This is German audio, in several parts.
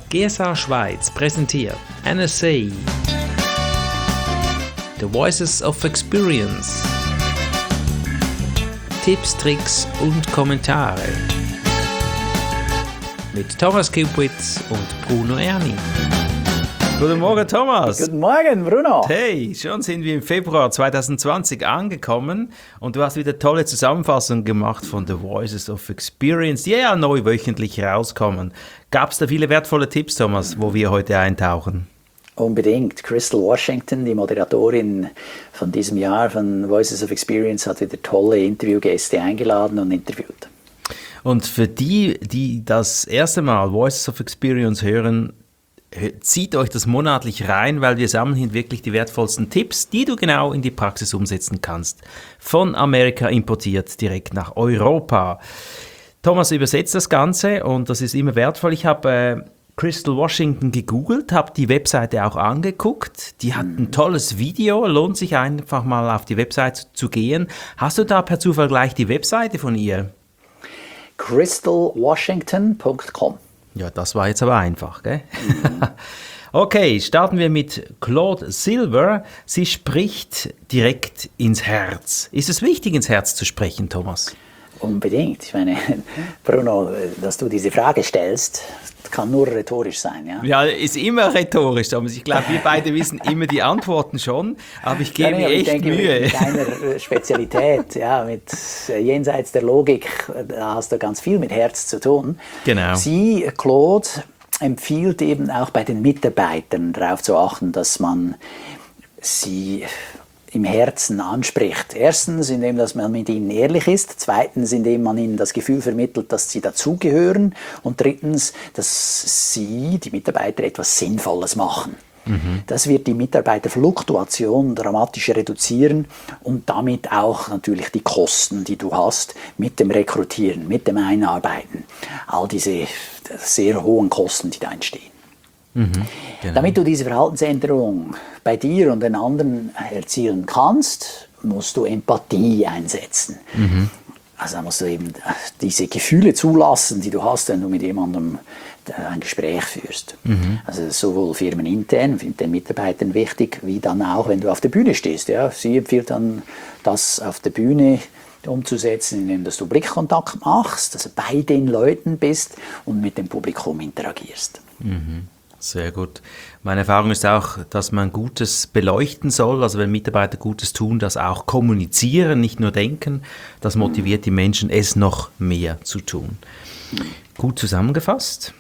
GSA Schweiz präsentiert NSA The Voices of Experience. Tipps, Tricks und Kommentare mit Thomas Kupwitz und Bruno Erni. Guten Morgen, Thomas. Guten Morgen, Bruno. Hey, schon sind wir im Februar 2020 angekommen und du hast wieder tolle Zusammenfassungen gemacht von The Voices of Experience, die ja neu wöchentlich rauskommen. Gab es da viele wertvolle Tipps, Thomas, wo wir heute eintauchen? Unbedingt. Crystal Washington, die Moderatorin von diesem Jahr von Voices of Experience, hat wieder tolle Interviewgäste eingeladen und interviewt. Und für die das erste Mal Voices of Experience hören, zieht euch das monatlich rein, weil wir sammeln hier wirklich die wertvollsten Tipps, die du genau in die Praxis umsetzen kannst. Von Amerika importiert direkt nach Europa. Thomas übersetzt das Ganze und das ist immer wertvoll. Ich habe Crystal Washington gegoogelt, habe die Webseite auch angeguckt. Die hat ein tolles Video, lohnt sich einfach mal auf die Webseite zu gehen. Hast du da per Zufall gleich die Webseite von ihr? crystalwashington.com. Ja, das war jetzt aber einfach, gell? Okay, starten wir mit Claude Silver. Sie spricht direkt ins Herz. Ist es wichtig, ins Herz zu sprechen, Thomas? Unbedingt. Ich meine, Bruno, dass du diese Frage stellst, kann nur rhetorisch sein. Ja, ja, ist immer rhetorisch, Thomas. Ich glaube, wir beide wissen immer die Antworten schon, aber ich gebe mir echt Mühe. Mit deiner Spezialität, ja, mit jenseits der Logik, da hast du ganz viel mit Herz zu tun. Genau. Sie, Claude, empfiehlt eben auch bei den Mitarbeitern darauf zu achten, dass man sie im Herzen anspricht. Erstens, indem dass man mit ihnen ehrlich ist. Zweitens, indem man ihnen das Gefühl vermittelt, dass sie dazugehören. Und drittens, dass sie, die Mitarbeiter, etwas Sinnvolles machen. Das wird die Mitarbeiterfluktuation dramatisch reduzieren und damit auch natürlich die Kosten, die du hast mit dem Rekrutieren, mit dem Einarbeiten. All diese sehr hohen Kosten, die da entstehen. Genau. Damit du diese Verhaltensänderung bei dir und den anderen erzielen kannst, musst du Empathie einsetzen. Also da musst du eben diese Gefühle zulassen, die du hast, wenn du mit jemandem ein Gespräch führst. Also sowohl firmenintern, mit den Mitarbeitern wichtig, wie dann auch, wenn du auf der Bühne stehst. Ja. Sie empfiehlt dann, das auf der Bühne umzusetzen, indem dass du Blickkontakt machst, also bei den Leuten bist und mit dem Publikum interagierst. Sehr gut. Meine Erfahrung ist auch, dass man Gutes beleuchten soll, also wenn Mitarbeiter Gutes tun, das auch kommunizieren, nicht nur denken. Das motiviert die Menschen, es noch mehr zu tun. Gut zusammengefasst.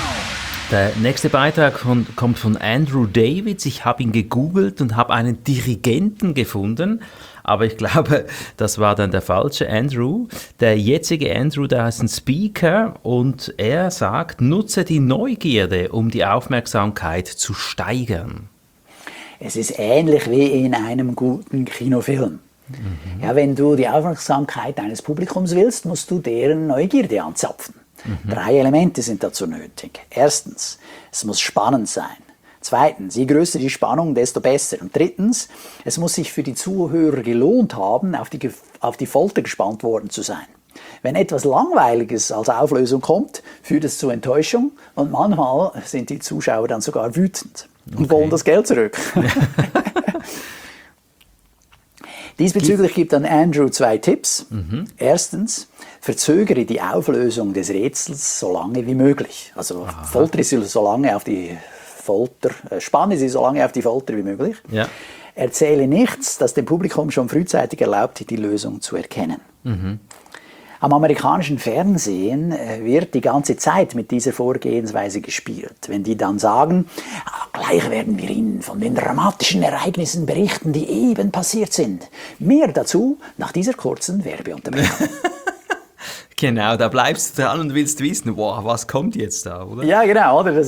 Der nächste Beitrag kommt von Andrew Davids. Ich habe ihn gegoogelt und habe einen Dirigenten gefunden, aber ich glaube, das war dann der falsche Andrew. Der jetzige Andrew, der ist ein Speaker und er sagt, nutze die Neugierde, um die Aufmerksamkeit zu steigern. Es ist ähnlich wie in einem guten Kinofilm. Ja, wenn du die Aufmerksamkeit deines Publikums willst, musst du deren Neugierde anzapfen. 3 Elemente sind dazu nötig. Erstens, es muss spannend sein. Zweitens, je größer die Spannung, desto besser. Und drittens, es muss sich für die Zuhörer gelohnt haben, auf die Folter gespannt worden zu sein. Wenn etwas Langweiliges als Auflösung kommt, führt es zu Enttäuschung und manchmal sind die Zuschauer dann sogar wütend und wollen das Geld zurück. Diesbezüglich gibt dann Andrew 2 Tipps. Erstens, verzögere die Auflösung des Rätsels so lange wie möglich. Also foltere sie so lange auf die Folter, spanne sie so lange auf die Folter wie möglich. Ja. Erzähle nichts, das dem Publikum schon frühzeitig erlaubt, die Lösung zu erkennen. Am amerikanischen Fernsehen wird die ganze Zeit mit dieser Vorgehensweise gespielt. Wenn die dann sagen, gleich werden wir Ihnen von den dramatischen Ereignissen berichten, die eben passiert sind. Mehr dazu nach dieser kurzen Werbeunterbrechung. Genau, da bleibst du dran und willst wissen, wow, was kommt jetzt da, oder? Ja, genau, oder?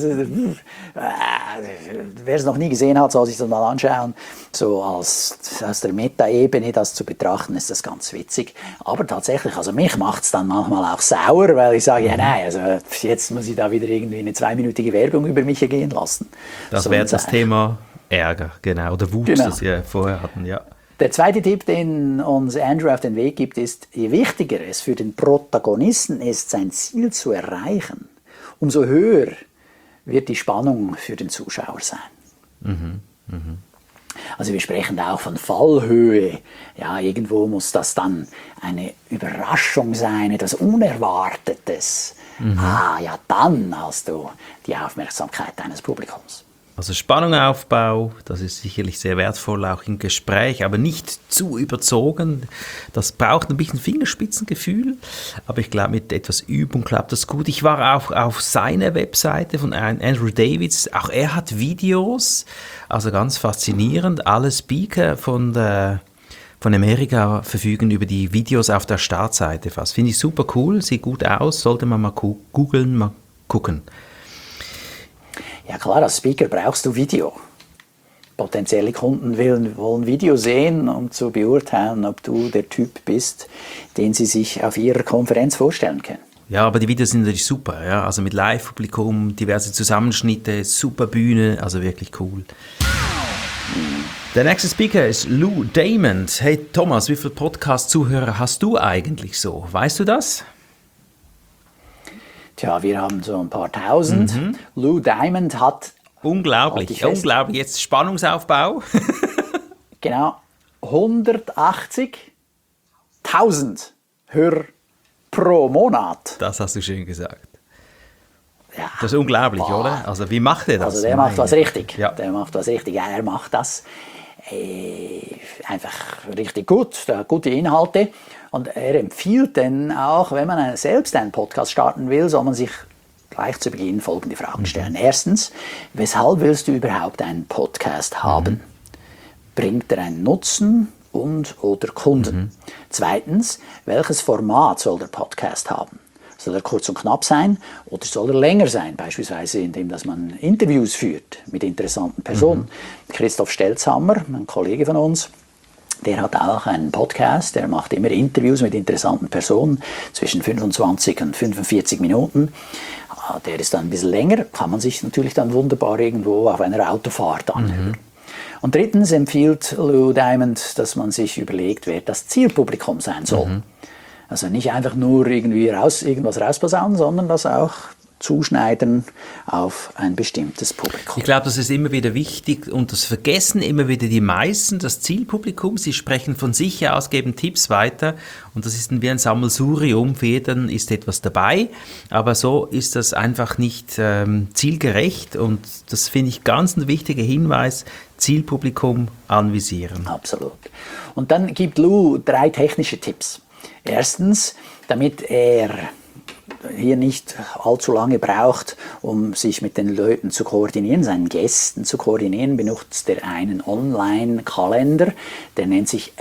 Wer es noch nie gesehen hat, soll sich das mal anschauen. So aus der Meta-Ebene das zu betrachten, ist das ganz witzig. Aber tatsächlich, also mich macht es dann manchmal auch sauer, weil ich sage, ja nein, also jetzt muss ich da wieder irgendwie eine 2-minütige Werbung über mich ergehen lassen. Das wäre das Thema Ärger, genau, oder Wut, das wir vorher hatten, ja. Der zweite Tipp, den uns Andrew auf den Weg gibt, ist, je wichtiger es für den Protagonisten ist, sein Ziel zu erreichen, umso höher wird die Spannung für den Zuschauer sein. Also wir sprechen da auch von Fallhöhe. Ja, irgendwo muss das dann eine Überraschung sein, etwas Unerwartetes. Ja, dann hast du die Aufmerksamkeit deines Publikums. Also Spannungaufbau, das ist sicherlich sehr wertvoll, auch im Gespräch, aber nicht zu überzogen. Das braucht ein bisschen Fingerspitzengefühl, aber ich glaube, mit etwas Übung klappt das gut. Ich war auch auf seiner Webseite von Andrew Davids, auch er hat Videos, also ganz faszinierend. Alle Speaker von Amerika verfügen über die Videos auf der Startseite fast. Finde ich super cool, sieht gut aus, sollte man mal googeln, mal gucken. Ja klar, als Speaker brauchst du Video. Potenzielle Kunden wollen Video sehen, um zu beurteilen, ob du der Typ bist, den sie sich auf ihrer Konferenz vorstellen können. Ja, aber die Videos sind natürlich super, ja? Also mit Live-Publikum, diverse Zusammenschnitte, super Bühne, also wirklich cool. Der nächste Speaker ist Lou Diamond. Hey Thomas, wie viele Podcast-Zuhörer hast du eigentlich so? Weißt du das? Tja, wir haben so ein paar tausend. Lou Diamond hat... Unglaublich, unglaublich. Jetzt Spannungsaufbau. Genau, 180.000 Hörer pro Monat. Das hast du schön gesagt. Ja, das ist unglaublich, oder? Also wie macht er das? Also der macht was richtig. Ja. Der macht was richtig. Ja, er macht das einfach richtig gut. Der hat gute Inhalte. Und er empfiehlt dann auch, wenn man selbst einen Podcast starten will, soll man sich gleich zu Beginn folgende Fragen stellen. Erstens, weshalb willst du überhaupt einen Podcast haben? Bringt er einen Nutzen und/oder Kunden? Zweitens, welches Format soll der Podcast haben? Soll er kurz und knapp sein oder soll er länger sein? Beispielsweise indem dass man Interviews führt mit interessanten Personen. Christoph Stelzhammer, ein Kollege von uns, der hat auch einen Podcast, der macht immer Interviews mit interessanten Personen zwischen 25 und 45 Minuten. Der ist dann ein bisschen länger, kann man sich natürlich dann wunderbar irgendwo auf einer Autofahrt anhören. Und drittens empfiehlt Lou Diamond, dass man sich überlegt, wer das Zielpublikum sein soll. Also nicht einfach nur irgendwie irgendwas rausposaunen, sondern das auch zuschneiden auf ein bestimmtes Publikum. Ich glaube, das ist immer wieder wichtig und das vergessen immer wieder die meisten, das Zielpublikum. Sie sprechen von sich aus, geben Tipps weiter und das ist dann wie ein Sammelsurium. Für jeden ist etwas dabei, aber so ist das einfach nicht zielgerecht und das finde ich ganz ein wichtiger Hinweis, Zielpublikum anvisieren. Absolut. Und dann gibt Lou 3 technische Tipps. Erstens, damit er hier nicht allzu lange braucht, um sich mit den Leuten zu koordinieren, seinen Gästen zu koordinieren, benutzt er einen Online-Kalender, der nennt sich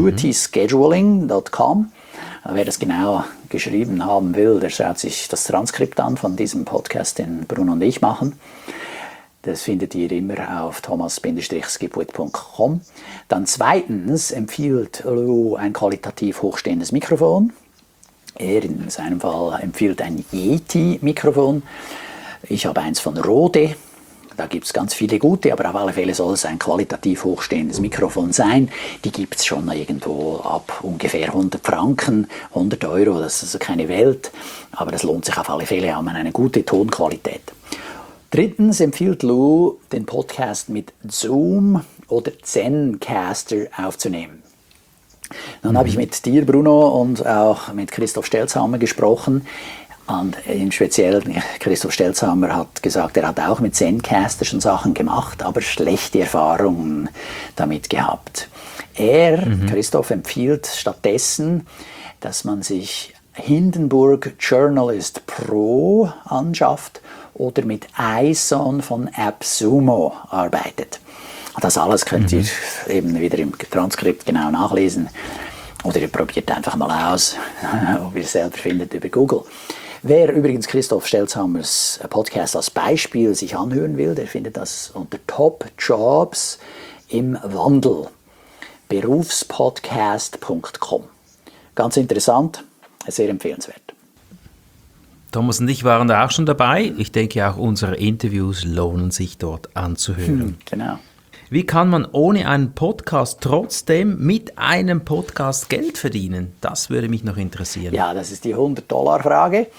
acuityscheduling.com. Wer das genau geschrieben haben will, der schaut sich das Transkript an von diesem Podcast, den Bruno und ich machen. Das findet ihr immer auf thomas-skipwith.com. Dann zweitens empfiehlt Lou ein qualitativ hochstehendes Mikrofon. Er in seinem Fall empfiehlt ein Yeti-Mikrofon. Ich habe eins von Rode. Da gibt es ganz viele gute, aber auf alle Fälle soll es ein qualitativ hochstehendes Mikrofon sein. Die gibt es schon irgendwo ab ungefähr 100 Franken, 100 Euro, das ist also keine Welt. Aber das lohnt sich auf alle Fälle, hat man eine gute Tonqualität. Drittens empfiehlt Lou, den Podcast mit Zoom oder Zencastr aufzunehmen. Dann habe ich mit dir, Bruno, und auch mit Christoph Stelzhammer gesprochen. Und im Speziellen, Christoph Stelzhammer hat gesagt, er hat auch mit Zencastr schon Sachen gemacht, aber schlechte Erfahrungen damit gehabt. Christoph, empfiehlt stattdessen, dass man sich Hindenburg Journalist Pro anschafft oder mit iSon von AppSumo arbeitet. Das alles könnt ihr eben wieder im Transkript genau nachlesen. Oder ihr probiert einfach mal aus, ob ihr es selber findet über Google. Wer übrigens Christoph Stelzhammers Podcast als Beispiel sich anhören will, der findet das unter Top Jobs im Wandel. Berufspodcast.com. Ganz interessant, sehr empfehlenswert. Thomas und ich waren da auch schon dabei. Ich denke, auch unsere Interviews lohnen sich dort anzuhören. Genau. Wie kann man ohne einen Podcast trotzdem mit einem Podcast Geld verdienen? Das würde mich noch interessieren. Ja, das ist die $100-Frage.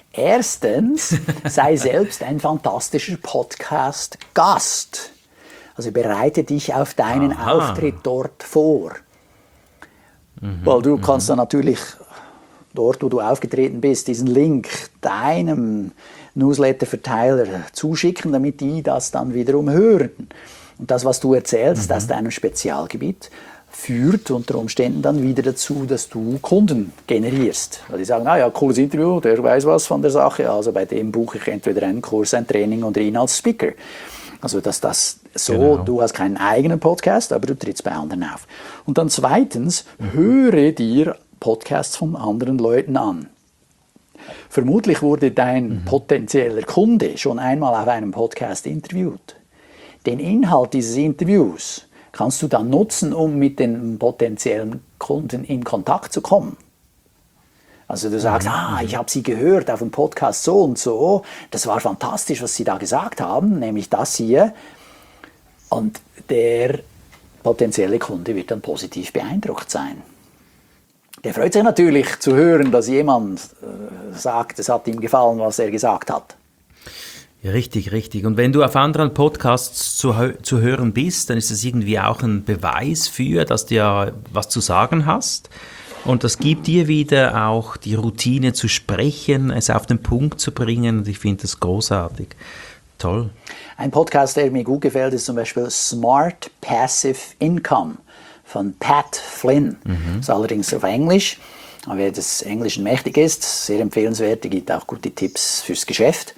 Erstens, sei selbst ein fantastischer Podcast-Gast. Also bereite dich auf deinen Auftritt dort vor. Weil du kannst dann natürlich dort, wo du aufgetreten bist, diesen Link deinem Newsletter-Verteiler zuschicken, damit die das dann wiederum hören. Und das, was du erzählst aus deinem Spezialgebiet, führt unter Umständen dann wieder dazu, dass du Kunden generierst. Weil die sagen, ja, cooles Interview, der weiß was von der Sache, also bei dem buche ich entweder einen Kurs, ein Training oder ihn als Speaker. Also dass das so, genau. Du hast keinen eigenen Podcast, aber du trittst bei anderen auf. Und dann zweitens, höre dir Podcasts von anderen Leuten an. Vermutlich wurde dein potenzieller Kunde schon einmal auf einem Podcast interviewt. Den Inhalt dieses Interviews kannst du dann nutzen, um mit den potenziellen Kunden in Kontakt zu kommen. Also du sagst, ich habe Sie gehört auf dem Podcast so und so, das war fantastisch, was Sie da gesagt haben, nämlich das hier. Und der potenzielle Kunde wird dann positiv beeindruckt sein. Der freut sich natürlich zu hören, dass jemand sagt, es hat ihm gefallen, was er gesagt hat. Ja, richtig, richtig. Und wenn du auf anderen Podcasts zu hören bist, dann ist das irgendwie auch ein Beweis für, dass du ja was zu sagen hast. Und das gibt dir wieder auch die Routine zu sprechen, es auf den Punkt zu bringen. Und ich finde das großartig. Toll. Ein Podcast, der mir gut gefällt, ist zum Beispiel Smart Passive Income von Pat Flynn. Das ist allerdings auf Englisch. Aber wer des Englischen mächtig ist, sehr empfehlenswert. Er gibt auch gute Tipps fürs Geschäft.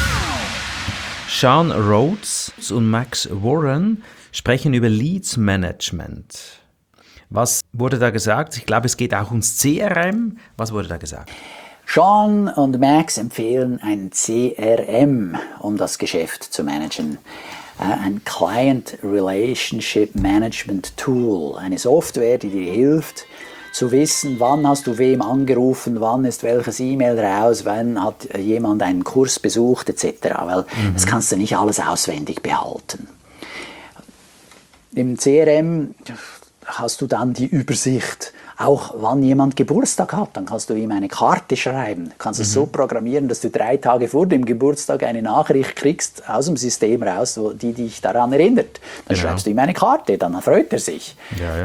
Sean Rhodes und Max Warren sprechen über Leads Management. Was wurde da gesagt? Ich glaube, es geht auch ums CRM. Was wurde da gesagt? Sean und Max empfehlen ein CRM, um das Geschäft zu managen. Ein Client Relationship Management Tool, eine Software, die dir hilft, zu wissen, wann hast du wem angerufen, wann ist welches E-Mail raus, wann hat jemand einen Kurs besucht etc. Weil das kannst du nicht alles auswendig behalten. Im CRM hast du dann die Übersicht, auch wann jemand Geburtstag hat. Dann kannst du ihm eine Karte schreiben. Du kannst es so programmieren, dass du 3 Tage vor dem Geburtstag eine Nachricht kriegst aus dem System raus, die dich daran erinnert. Dann schreibst du ihm eine Karte, dann freut er sich.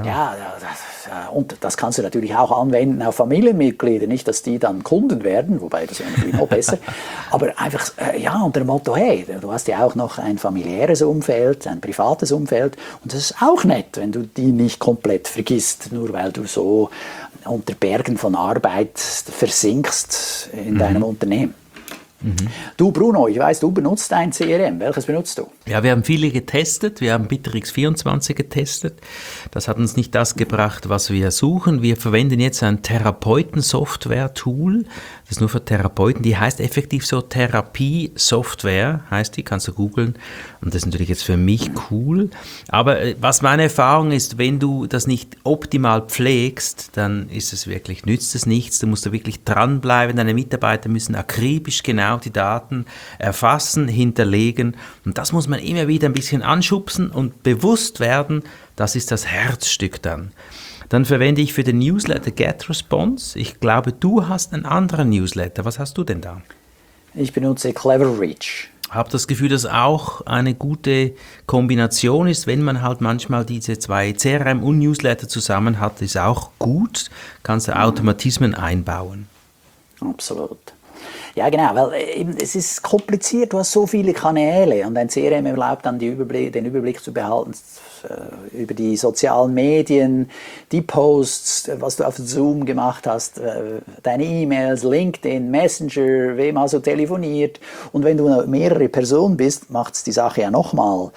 Und das kannst du natürlich auch anwenden auf Familienmitglieder. Nicht, dass die dann Kunden werden, wobei das wäre natürlich noch besser. Aber einfach unter dem Motto, hey, du hast ja auch noch ein familiäres Umfeld, ein privates Umfeld. Und das ist auch nett, wenn du die nicht komplett vergisst, nur weil du so unter Bergen von Arbeit versinkst in deinem Unternehmen. Du Bruno, ich weiß, du benutzt ein CRM. Welches benutzt du? Ja, wir haben viele getestet. Wir haben Bitrix24 getestet. Das hat uns nicht das gebracht, was wir suchen. Wir verwenden jetzt ein Therapeuten-Software-Tool. Das ist nur für Therapeuten. Die heißt effektiv so Therapie-Software, heißt die, kannst du googeln. Und das ist natürlich jetzt für mich cool. Aber was meine Erfahrung ist, wenn du das nicht optimal pflegst, dann ist es wirklich, nützt es nichts. Du musst da wirklich dranbleiben. Deine Mitarbeiter müssen akribisch genau die Daten erfassen, hinterlegen. Und das muss man immer wieder ein bisschen anschubsen und bewusst werden. Das ist das Herzstück dann. Dann verwende ich für den Newsletter GetResponse. Ich glaube, du hast einen anderen Newsletter. Was hast du denn da? Ich benutze Cleverreach. Ich habe das Gefühl, dass auch eine gute Kombination ist, wenn man halt manchmal diese 2 CRM und Newsletter zusammen hat, ist auch gut. Kannst du Automatismen einbauen. Absolut. Ja, genau, weil es ist kompliziert, du hast so viele Kanäle und ein CRM erlaubt dann den Überblick zu behalten über die sozialen Medien, die Posts, was du auf Zoom gemacht hast, deine E-Mails, LinkedIn, Messenger, wem hast du telefoniert. Und wenn du mehrere Personen bist, macht es die Sache ja nochmal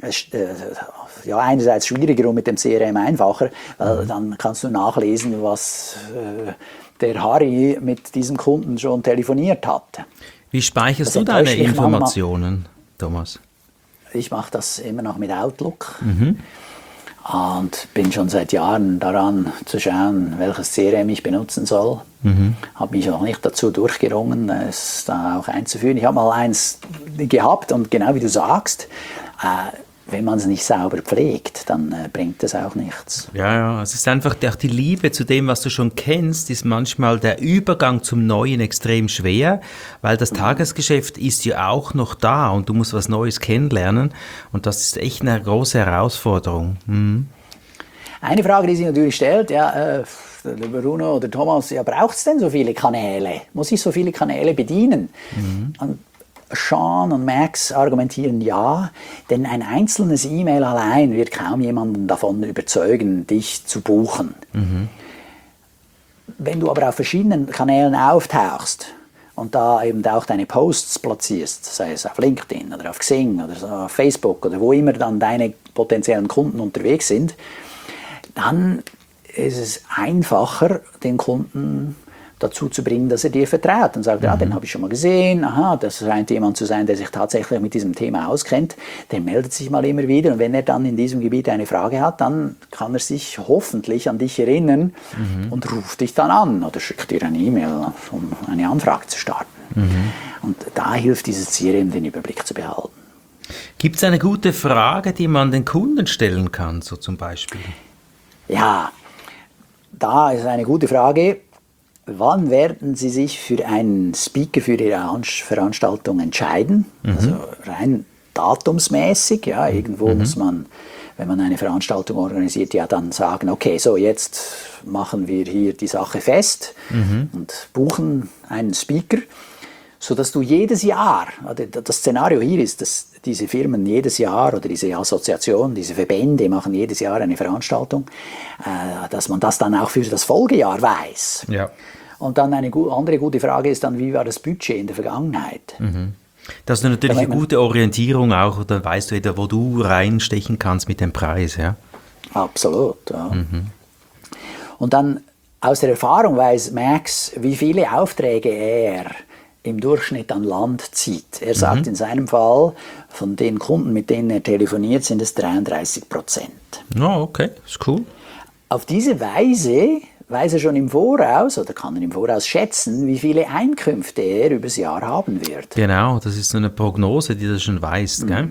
einerseits schwieriger und mit dem CRM einfacher, weil dann kannst du nachlesen, was der Harry mit diesem Kunden schon telefoniert hat. Wie speicherst du deine Informationen, Thomas? Ich mache das immer noch mit Outlook und bin schon seit Jahren daran zu schauen, welches CRM ich benutzen soll. Habe mich noch nicht dazu durchgerungen, es da auch einzuführen. Ich habe mal eins gehabt und genau wie du sagst, wenn man es nicht sauber pflegt, dann bringt es auch nichts. Ja, es ist einfach auch die Liebe zu dem, was du schon kennst, ist manchmal der Übergang zum Neuen extrem schwer, weil das Tagesgeschäft ist ja auch noch da und du musst was Neues kennenlernen und das ist echt eine große Herausforderung. Mhm. Eine Frage, die sich natürlich stellt, der Bruno oder Thomas, braucht es denn so viele Kanäle? Muss ich so viele Kanäle bedienen? Und Sean und Max argumentieren ja, denn ein einzelnes E-Mail allein wird kaum jemanden davon überzeugen, dich zu buchen. Wenn du aber auf verschiedenen Kanälen auftauchst und da eben auch deine Posts platzierst, sei es auf LinkedIn oder auf Xing oder so auf Facebook oder wo immer dann deine potenziellen Kunden unterwegs sind, dann ist es einfacher, den Kunden dazu zu bringen, dass er dir vertraut und sagt, ja, den habe ich schon mal gesehen, aha, das scheint jemand zu sein, der sich tatsächlich mit diesem Thema auskennt, der meldet sich mal immer wieder und wenn er dann in diesem Gebiet eine Frage hat, dann kann er sich hoffentlich an dich erinnern und ruft dich dann an oder schickt dir eine E-Mail, um eine Anfrage zu starten. Und da hilft dieses CRM, den Überblick zu behalten. Gibt es eine gute Frage, die man den Kunden stellen kann, so zum Beispiel? Ja, da ist eine gute Frage. Wann werden Sie sich für einen Speaker für Ihre Veranstaltung entscheiden? Also rein datumsmäßig, ja, irgendwo muss man, wenn man eine Veranstaltung organisiert, ja dann sagen, okay, so jetzt machen wir hier die Sache fest und buchen einen Speaker, sodass du jedes Jahr, das Szenario hier ist, dass diese Firmen jedes Jahr oder diese Assoziationen, diese Verbände machen jedes Jahr eine Veranstaltung, dass man das dann auch für das Folgejahr weiß. Ja. Und dann eine andere gute Frage ist dann, wie war das Budget in der Vergangenheit? Das ist natürlich eine gute Orientierung auch, dann weißt du wieder, wo du reinstechen kannst mit dem Preis. Ja? Absolut, ja. Und dann aus der Erfahrung weiß Max, wie viele Aufträge er im Durchschnitt an Land zieht. Er sagt in seinem Fall, von den Kunden, mit denen er telefoniert, sind es 33%. Oh, okay, ist cool. Auf diese Weise weiß er schon im Voraus oder kann er im Voraus schätzen, wie viele Einkünfte er übers Jahr haben wird. Genau, das ist so eine Prognose, die du schon weißt. Gell?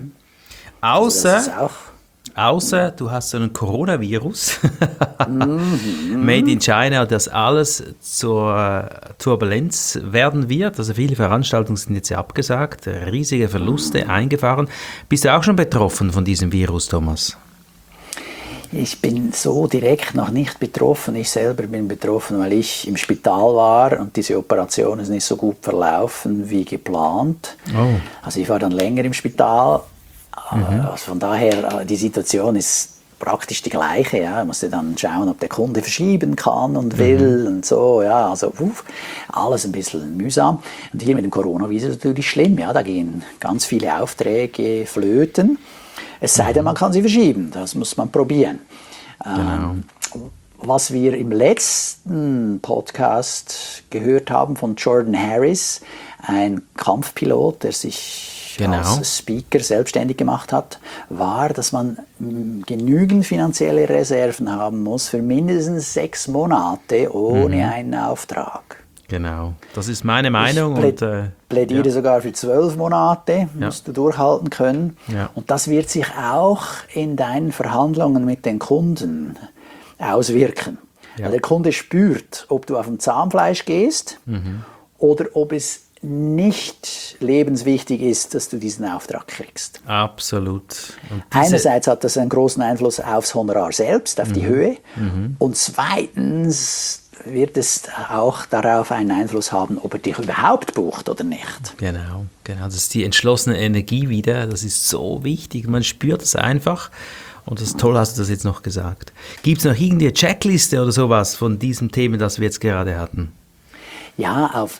Außer du hast so einen Coronavirus, made in China, das alles zur Turbulenz werden wird. Also viele Veranstaltungen sind jetzt abgesagt, riesige Verluste eingefahren. Bist du auch schon betroffen von diesem Virus, Thomas? Ich bin so direkt noch nicht betroffen. Ich selber bin betroffen, weil ich im Spital war und diese Operation ist nicht so gut verlaufen wie geplant. Oh. Also ich war dann länger im Spital. Also von daher, die Situation ist praktisch die gleiche. Ja. Ich musste dann schauen, ob der Kunde verschieben kann und will und so. Ja. Also alles ein bisschen mühsam. Und hier mit dem Coronavirus ist natürlich schlimm. Ja. Da gehen ganz viele Aufträge flöten. Es sei denn, man kann sie verschieben. Das muss man probieren. Genau. Was wir im letzten Podcast gehört haben von Jordan Harris, ein Kampfpilot, der sich als Speaker selbstständig gemacht hat, war, dass man genügend finanzielle Reserven haben muss für mindestens 6 Monate ohne einen Auftrag. Genau, das ist meine Meinung. Ich plädiere sogar für 12 Monate, musst du durchhalten können. Ja. Und das wird sich auch in deinen Verhandlungen mit den Kunden auswirken. Ja. Weil der Kunde spürt, ob du auf dem Zahnfleisch gehst oder ob es nicht lebenswichtig ist, dass du diesen Auftrag kriegst. Absolut. Einerseits hat das einen großen Einfluss aufs Honorar selbst, auf die Höhe. Und zweitens wird es auch darauf einen Einfluss haben, ob er dich überhaupt bucht oder nicht. Genau. Das ist die entschlossene Energie wieder. Das ist so wichtig. Man spürt es einfach. Und das ist toll, hast du das jetzt noch gesagt. Gibt es noch irgendeine Checkliste oder sowas von diesem Thema, das wir jetzt gerade hatten? Ja, auf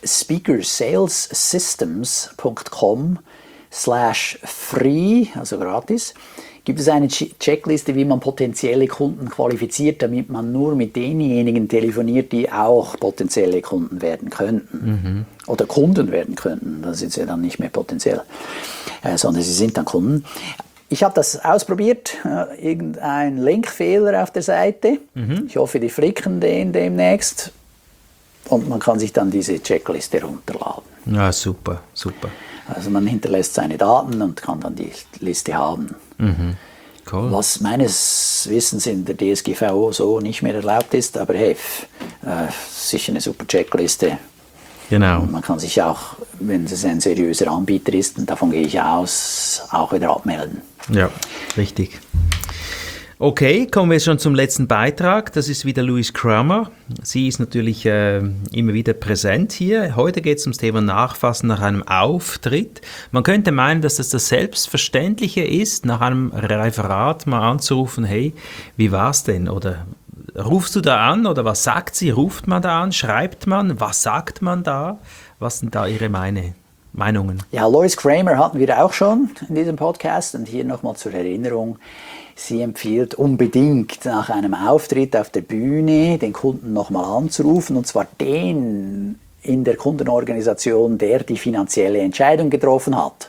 speakersalessystems.com/free, also gratis, gibt es eine Checkliste, wie man potenzielle Kunden qualifiziert, damit man nur mit denjenigen telefoniert, die auch potenzielle Kunden werden könnten. Oder Kunden werden könnten. Das ist ja dann nicht mehr potenziell, sondern sie sind dann Kunden. Ich habe das ausprobiert, irgendein Linkfehler auf der Seite. Ich hoffe, die flicken den demnächst. Und man kann sich dann diese Checkliste runterladen. Ja, super. Also man hinterlässt seine Daten und kann dann die Liste haben. Cool. Was meines Wissens in der DSGVO so nicht mehr erlaubt ist, aber hey, sicher eine super Checkliste. Genau. Und man kann sich auch, wenn es ein seriöser Anbieter ist, und davon gehe ich aus, auch wieder abmelden. Ja, richtig. Okay, kommen wir schon zum letzten Beitrag. Das ist wieder Louise Kramer. Sie ist natürlich immer wieder präsent hier. Heute geht es ums Thema Nachfassen nach einem Auftritt. Man könnte meinen, dass das Selbstverständliche ist, nach einem Referat mal anzurufen, hey, wie war's denn? Oder rufst du da an oder was sagt sie? Ruft man da an? Schreibt man? Was sagt man da? Was sind da Ihre Meinungen? Ja, Louise Kramer hatten wir auch schon in diesem Podcast und hier nochmal zur Erinnerung. Sie empfiehlt unbedingt nach einem Auftritt auf der Bühne den Kunden nochmal anzurufen, und zwar den in der Kundenorganisation, der die finanzielle Entscheidung getroffen hat.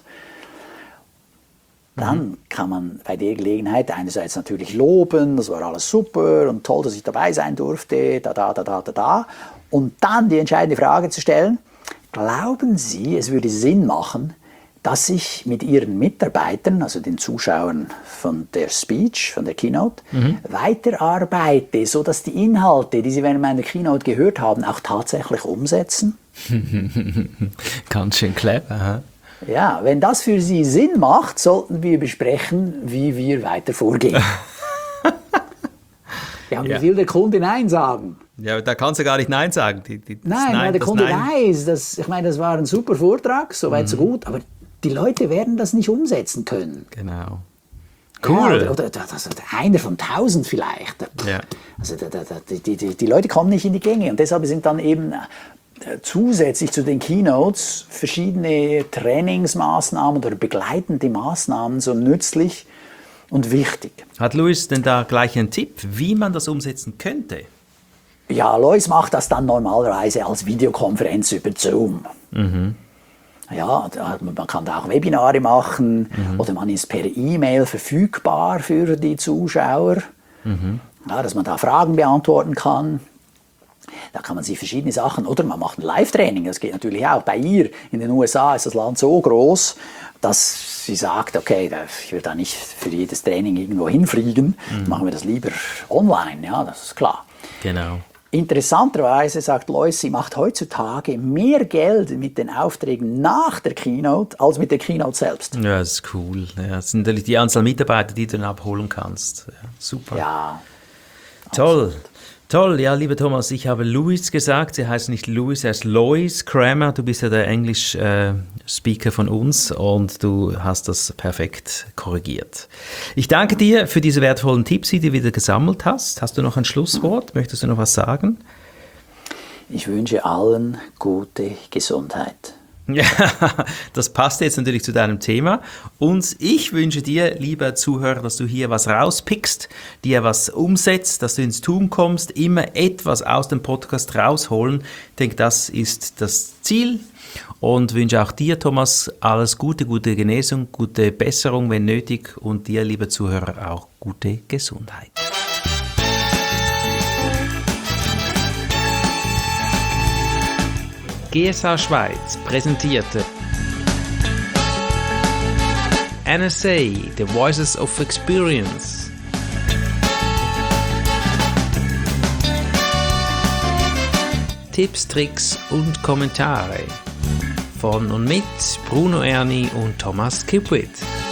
Dann kann man bei der Gelegenheit einerseits natürlich loben, das war alles super und toll, dass ich dabei sein durfte, und dann die entscheidende Frage zu stellen: Glauben Sie, es würde Sinn machen, dass ich mit Ihren Mitarbeitern, also den Zuschauern von der Speech, von der Keynote, weiterarbeite, sodass die Inhalte, die Sie während meiner Keynote gehört haben, auch tatsächlich umsetzen? Ganz schön clever. Ja, wenn das für Sie Sinn macht, sollten wir besprechen, wie wir weiter vorgehen. Ja, und wie will der Kunde Nein sagen? Ja, da kannst du gar nicht Nein sagen. Nein, weil der Kunde weiß, ich meine, das war ein super Vortrag, soweit so gut, aber die Leute werden das nicht umsetzen können. Genau. Cool. Ja, oder einer von 1000 vielleicht. Ja. Also die Leute kommen nicht in die Gänge, und deshalb sind dann eben zusätzlich zu den Keynotes verschiedene Trainingsmaßnahmen oder begleitende Maßnahmen so nützlich und wichtig. Hat Louis denn da gleich einen Tipp, wie man das umsetzen könnte? Ja, Louis macht das dann normalerweise als Videokonferenz über Zoom. Ja, man kann da auch Webinare machen, oder man ist per E-Mail verfügbar für die Zuschauer, ja, dass man da Fragen beantworten kann. Da kann man sich verschiedene Sachen, oder man macht ein Live-Training, das geht natürlich auch. Bei ihr in den USA ist das Land so groß, dass sie sagt, okay, ich will da nicht für jedes Training irgendwo hinfliegen, machen wir das lieber online, ja, das ist klar. Genau. Interessanterweise sagt Louise, sie macht heutzutage mehr Geld mit den Aufträgen nach der Keynote als mit der Keynote selbst. Ja, das ist cool. Ja, das sind natürlich die Anzahl Mitarbeiter, die du dann abholen kannst. Ja, super. Ja. Toll. Absolut. Toll, ja, lieber Thomas, ich habe Louis gesagt, sie heißt nicht Louis, er heißt Lois Kramer, du bist ja der Englisch-Speaker von uns und du hast das perfekt korrigiert. Ich danke dir für diese wertvollen Tipps, die du wieder gesammelt hast. Hast du noch ein Schlusswort? Möchtest du noch was sagen? Ich wünsche allen gute Gesundheit. Ja, das passt jetzt natürlich zu deinem Thema. Und ich wünsche dir, lieber Zuhörer, dass du hier was rauspickst, dir was umsetzt, dass du ins Tun kommst, immer etwas aus dem Podcast rausholen. Ich denke, das ist das Ziel. Und wünsche auch dir, Thomas, alles Gute, gute Genesung, gute Besserung, wenn nötig. Und dir, lieber Zuhörer, auch gute Gesundheit. GSH Schweiz präsentierte NSA, The Voices of Experience. Tipps, Tricks und Kommentare von und mit Bruno Erni und Thomas Kipwith.